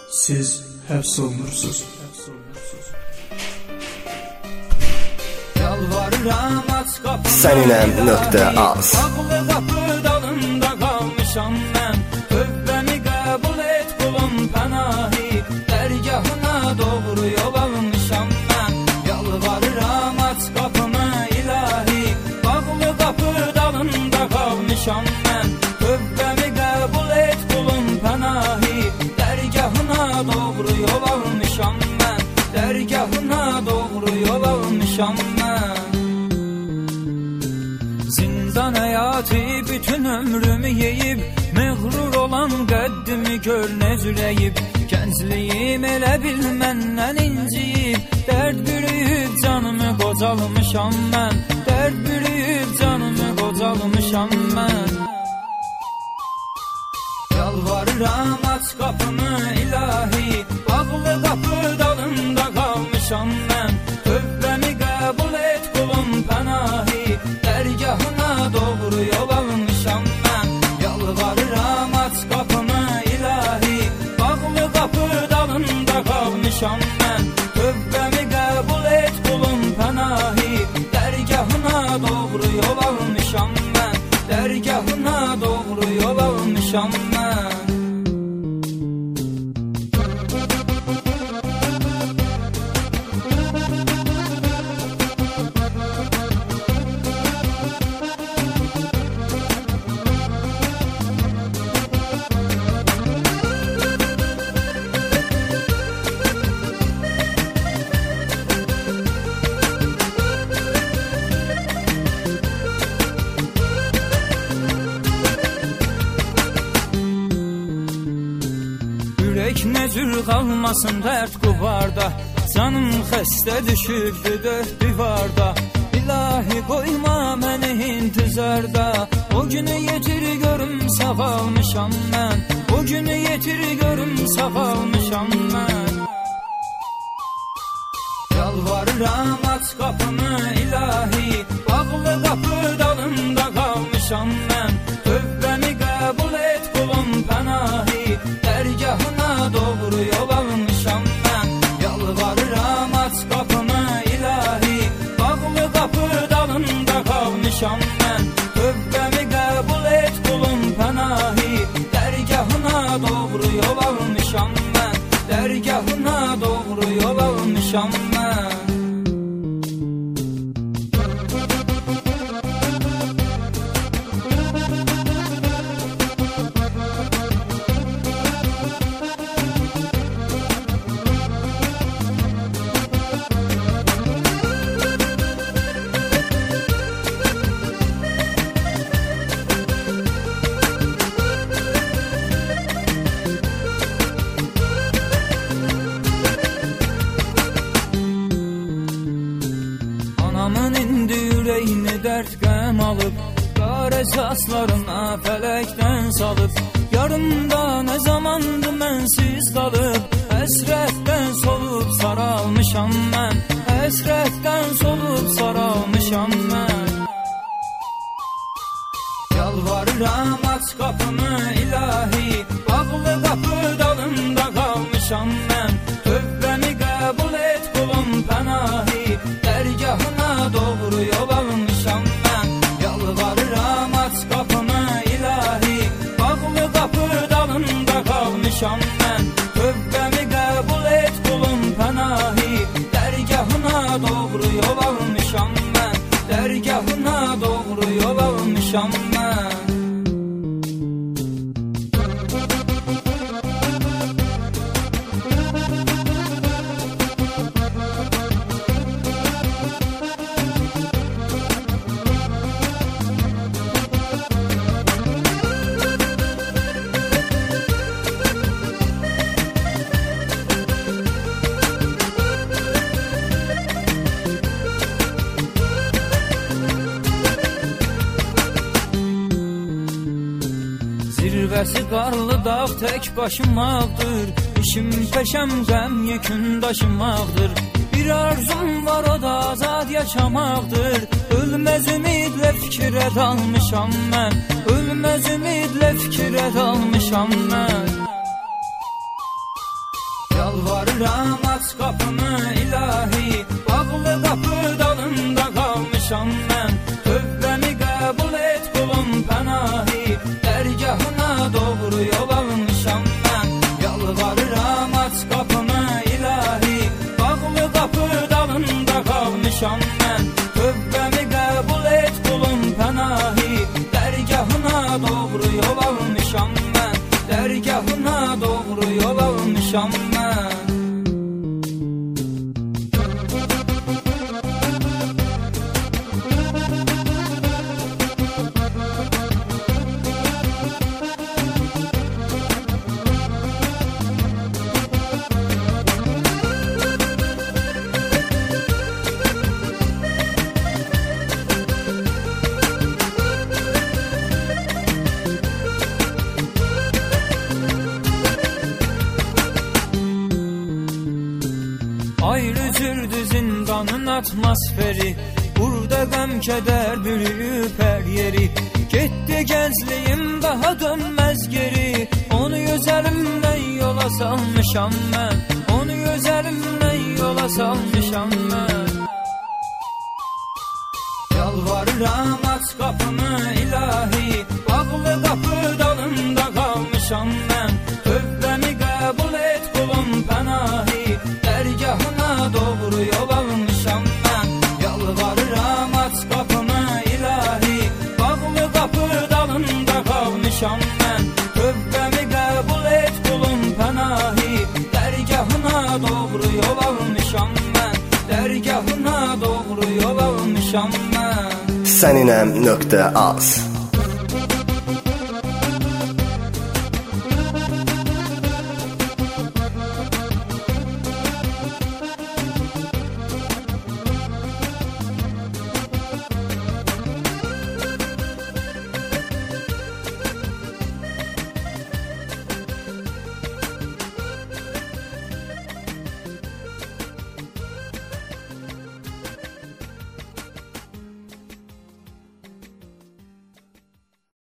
Siz həbs olunursunuz. Yalvarıram aç qapını, Səninəm.az. Bağlı qapı dalında qalmışam mən. Tövbəmi qəbul et qulum pənahi, dərgahına doğru yol almışam mən. Yalvarıram aç qapını ilahi, bağlı qapı dalında qalmışam mən. Tövbəmi qəbul et qulum pənahi, dərgahına doğru yol almışam mən. Dərgahına doğru yol almışam mən. Zindan həyatı bütün ömrümü yeyib, məğrur olan qəddimi gör nə züləyib. Gəncliyim elə bil məndən inciyib, dərd bürüyüb canımı qocalmışam mən. Dərd bürüyüb canımı qocalmışam mən. Yalvarıram aç qapını ilahi, bağlı qapı dalında qalmışam mən. Tövbəmi qəbul et qulum pənahi, dərgahına doğru yol almışam mən. Yalvarıram aç qapını ilahi, bağlı qapı dalında qalmışam mən. Tövbəmi qəbul et qulum pənahi, dərgahına doğru yol almışam mən. Dərgahına doğru yol almışam mən. Ürək nəcür qalmasın dərd qubarda, canım xəstə düşübdü dörd divarda. İlahi qoyma məni intizarda, o günü yetir görüm sağalmışam mən. O günü yetir görüm sağalmışam mən. Yalvarıram aç qapını ilahi, bağlı qapı dalında qalmışam mən. Tövbəmi qəbul et qulum pənahi, dərgahına doğru yol almışam mən. Yalvarıram aç qapını ilahi, bağlı qapı dalında qalmışam mən. Tövbəmi qəbul et qulum pənahi, dərgahına doğru yol almışam mən. Dərgahına doğru yol almışam mən. Anamın indi ürəyini dərd qəm alıb, qara saçlarına fələkdən salıb. Yarımda nə zamandı mənsiz qalıb, həsrətdən solub saralmışam mən. Həsrətdən solub saralmışam mən. Yalvarıram aç qapını ilahi, bağlı qapı dalında qalmışam mən. Tövbəmi qəbul et qulum pənahi, dərgahına doğru yol almışam mən. Yalvarıram aç qapını ilahi, bağlı qapı dalında qalmışam mən. Tövbəmi qəbul et qulum pənahi, dərgahına doğru yol almışam mən. Dərgahına doğru yol almışam mən. Zirvəsi qarlı dağ tək başımaqdır, İşim peşəm qəm yekün daşımaqdır. Bir arzum var o da azad yaşamaqdır. Ölməz ümidlə fikrə dalmışam mən. Ölməz ümidlə fikrə dalmışam mən. Yalvarıram aç qapını ilahi, bağlı qapı dalında qalmışam mən. Tövbəmi qəbul et qulum pənahi, dərgahına doğru yol almışam mən. Yalvarıram aç qapını ilahi, bağlı qapı dalında qalmışam mən. Tövbəmi qəbul et qulum pənahi, dərgahına doğru yol almışam mən. Dərgahına doğru yol almışam mən. Ayrı cürdü zindanın atmosferi, burada qəm kədər bürüyüb hər yeri. Getdi gəncliyim daha dönməz geri, onu gözəlimdən yola salmışam mən. Onu gözəlimdən yola salmışam mən. Yalvarıram aç qapını ilahi, bağlı qapı dalında qalmışam mən. Tövbəmi qəbul et qulum pənahi, dərgahına doğru yol almışam mən. Yalvarıram aç qapını ilahi, bağlı qapı dalında qalmışam mən. Tövbəmi qəbul et qulum pənahi, dərgahına doğru yol almışam mən. Dərgahına doğru yol almışam mən. Səninəm.az